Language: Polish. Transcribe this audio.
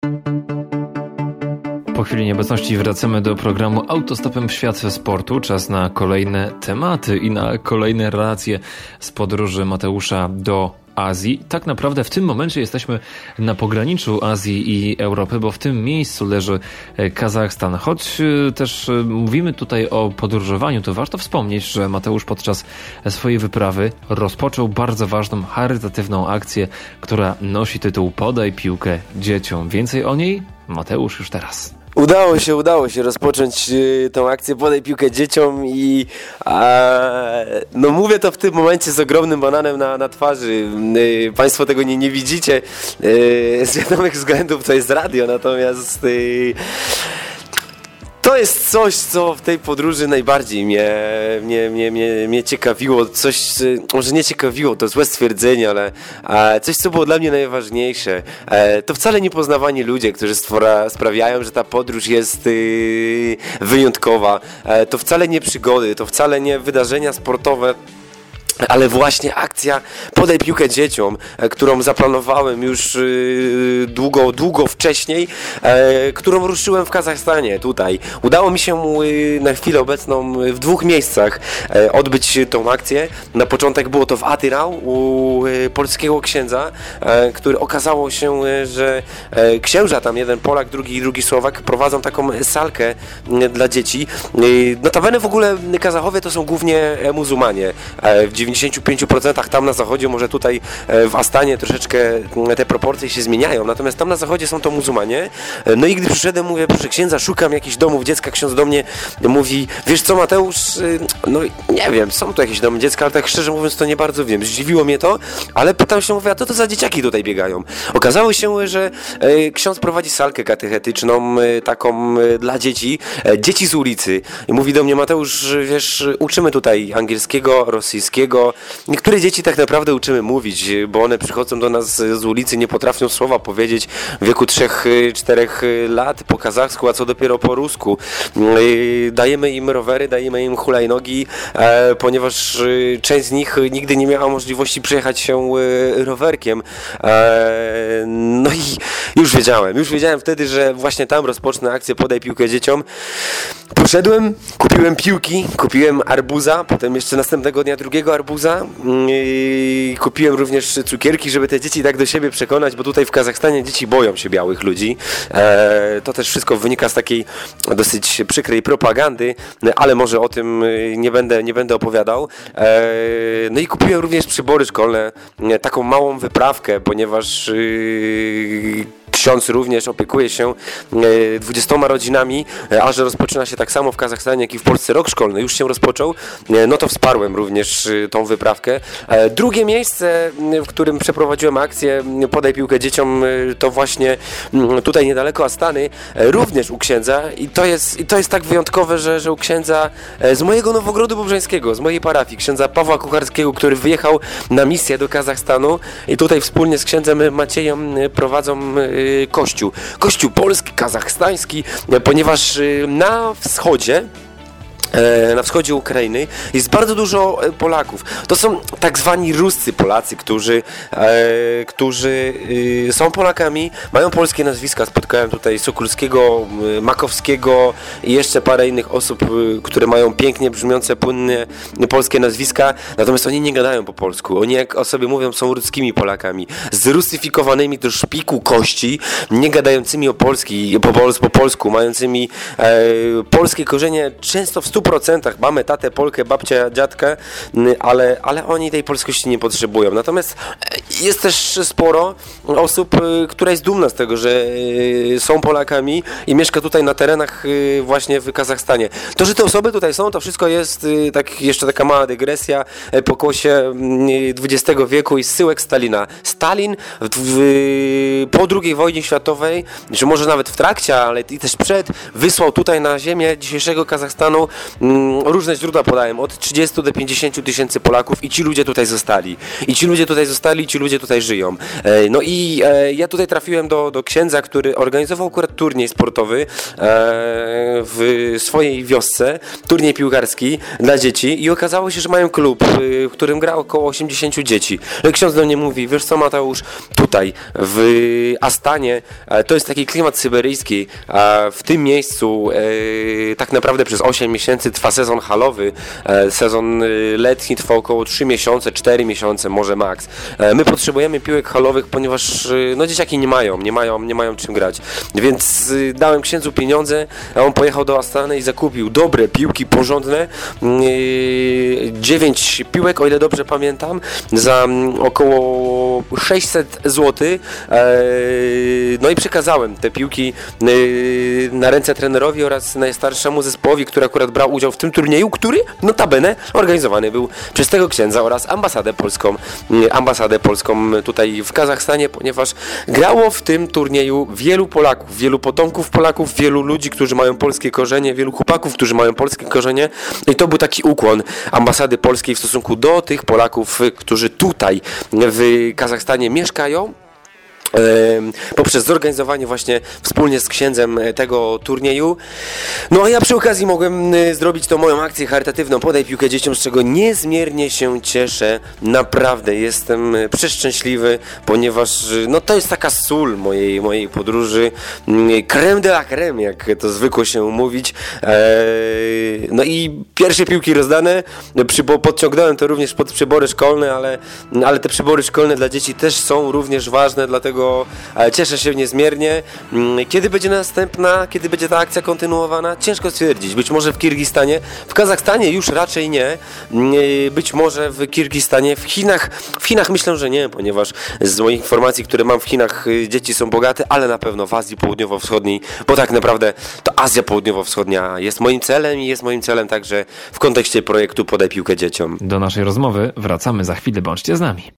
Po chwili nieobecności wracamy do programu Autostopem w świat sportu. Czas na kolejne tematy i na kolejne relacje z podróży Mateusza do Azji. Tak naprawdę w tym momencie jesteśmy na pograniczu Azji i Europy, bo w tym miejscu leży Kazachstan. Choć też mówimy tutaj o podróżowaniu, to warto wspomnieć, że Mateusz podczas swojej wyprawy rozpoczął bardzo ważną charytatywną akcję, która nosi tytuł Podaj piłkę dzieciom. Więcej o niej Mateusz już teraz. Udało się rozpocząć tą akcję Podaj piłkę dzieciom i no mówię to w tym momencie z ogromnym bananem na twarzy. Państwo tego nie widzicie z wiadomych względów, to jest radio, natomiast to jest coś, co w tej podróży najbardziej mnie ciekawiło. Coś, może nie ciekawiło, to złe stwierdzenie, ale coś, co było dla mnie najważniejsze. To wcale nie poznawani ludzie, którzy sprawiają, że ta podróż jest wyjątkowa. To wcale nie przygody, to wcale nie wydarzenia sportowe, ale właśnie akcja Podaj piłkę dzieciom, którą zaplanowałem już długo wcześniej, którą ruszyłem w Kazachstanie tutaj. Udało mi się na chwilę obecną w 2 miejscach odbyć tą akcję. Na początek było to w Atyrau u polskiego księdza, który okazało się, że księża tam, jeden Polak, drugi Słowak, prowadzą taką salkę dla dzieci. Notabene w ogóle Kazachowie to są głównie muzułmanie. W 95% tam na zachodzie, może tutaj w Astanie troszeczkę te proporcje się zmieniają, natomiast tam na zachodzie są to muzułmanie. No i gdy przyszedłem, mówię, proszę księdza, szukam jakichś domów dziecka, ksiądz do mnie mówi, wiesz co Mateusz, no nie wiem, są tu jakieś domy dziecka, ale tak szczerze mówiąc to nie bardzo wiem, zdziwiło mnie to, ale pytam się, mówię, a co to za dzieciaki tutaj biegają? Okazało się, że ksiądz prowadzi salkę katechetyczną, taką dla dzieci z ulicy i mówi do mnie, Mateusz, wiesz, uczymy tutaj angielskiego, rosyjskiego. Niektóre dzieci tak naprawdę uczymy mówić, bo one przychodzą do nas z ulicy, nie potrafią słowa powiedzieć w wieku 3-4 lat po kazachsku, a co dopiero po rusku. Dajemy im rowery, dajemy im hulajnogi, ponieważ część z nich nigdy nie miała możliwości przejechać się rowerkiem. No i już wiedziałem wtedy, że właśnie tam rozpocznę akcję Podaj piłkę dzieciom. Poszedłem, kupiłem piłki, kupiłem arbuza, potem jeszcze następnego dnia drugiego arbuza. Kupiłem również cukierki, żeby te dzieci tak do siebie przekonać, bo tutaj w Kazachstanie dzieci boją się białych ludzi. To też wszystko wynika z takiej dosyć przykrej propagandy, ale może o tym nie będę opowiadał. No i kupiłem również przybory szkolne, taką małą wyprawkę, ponieważ ksiądz również opiekuje się 20 rodzinami, a że rozpoczyna się tak samo w Kazachstanie, jak i w Polsce rok szkolny, już się rozpoczął, no to wsparłem również tą wyprawkę. Drugie miejsce, w którym przeprowadziłem akcję Podaj piłkę dzieciom, to właśnie tutaj niedaleko Astany, również u księdza i to jest tak wyjątkowe, że u księdza z mojego Nowogrodu Bobrzańskiego, z mojej parafii, księdza Pawła Kucharskiego, który wyjechał na misję do Kazachstanu i tutaj wspólnie z księdzem Maciejem prowadzą Kościół polski, kazachstański, ponieważ na wschodzie Ukrainy jest bardzo dużo Polaków. To są tak zwani ruscy Polacy, którzy są Polakami, mają polskie nazwiska. Spotkałem tutaj Sokulskiego, Makowskiego i jeszcze parę innych osób, które mają pięknie brzmiące, płynne polskie nazwiska, natomiast oni nie gadają po polsku. Oni, jak o sobie mówią, są ruskimi Polakami, zrusyfikowanymi do szpiku kości, nie gadającymi po polsku, mającymi polskie korzenie, często w 100%. Mamy tatę, Polkę, babcia, dziadkę, ale oni tej polskości nie potrzebują. Natomiast jest też sporo osób, która jest dumna z tego, że są Polakami i mieszka tutaj na terenach właśnie w Kazachstanie. To, że te osoby tutaj są, to wszystko jest jeszcze taka mała dygresja, pokłosie XX wieku i zsyłek Stalina. Stalin po II wojnie światowej, czy może nawet w trakcie, ale i też przed, wysłał tutaj na ziemię dzisiejszego Kazachstanu różne źródła podają, od 30 do 50 tysięcy Polaków i ci ludzie tutaj zostali. I ci ludzie tutaj żyją. No i ja tutaj trafiłem do księdza, który organizował akurat turniej sportowy w swojej wiosce, turniej piłkarski dla dzieci i okazało się, że mają klub, w którym gra około 80 dzieci. No i ksiądz do mnie mówi, wiesz co Mateusz, tutaj w Astanie to jest taki klimat syberyjski, a w tym miejscu tak naprawdę przez 8 miesięcy trwa sezon halowy, sezon letni trwa około 3 miesiące, 4 miesiące, może maks. My potrzebujemy piłek halowych, ponieważ no dzieciaki nie mają czym grać. Więc dałem księdzu pieniądze, a on pojechał do Astany i zakupił dobre piłki, porządne, 9 piłek, o ile dobrze pamiętam, za około 600 zł. No i przekazałem te piłki na ręce trenerowi oraz najstarszemu zespołowi, który akurat brał udział w tym turnieju, który notabene organizowany był przez tego księdza oraz ambasadę polską tutaj w Kazachstanie, ponieważ grało w tym turnieju wielu Polaków, wielu potomków Polaków, wielu ludzi, którzy mają polskie korzenie, wielu chłopaków, którzy mają polskie korzenie i to był taki ukłon ambasady polskiej w stosunku do tych Polaków, którzy tutaj w Kazachstanie mieszkają, poprzez zorganizowanie właśnie wspólnie z księdzem tego turnieju. No a ja przy okazji mogłem zrobić tą moją akcję charytatywną Podaj piłkę dzieciom, z czego niezmiernie się cieszę. Naprawdę jestem przeszczęśliwy, ponieważ no to jest taka sól mojej podróży. Crème de la crème, jak to zwykło się mówić. No i pierwsze piłki rozdane, podciągnąłem to również pod przybory szkolne, ale te przybory szkolne dla dzieci też są również ważne, dlatego cieszę się niezmiernie. Kiedy będzie następna, kiedy będzie ta akcja kontynuowana? Ciężko stwierdzić. Być może w Kirgistanie, w Kazachstanie już raczej nie. Być może w Kirgistanie, w Chinach myślę, że nie, ponieważ z moich informacji, które mam w Chinach, dzieci są bogate, ale na pewno w Azji Południowo-Wschodniej, bo tak naprawdę to Azja Południowo-Wschodnia jest moim celem i jest moim celem także w kontekście projektu Podaj piłkę dzieciom. Do naszej rozmowy wracamy za chwilę, bądźcie z nami.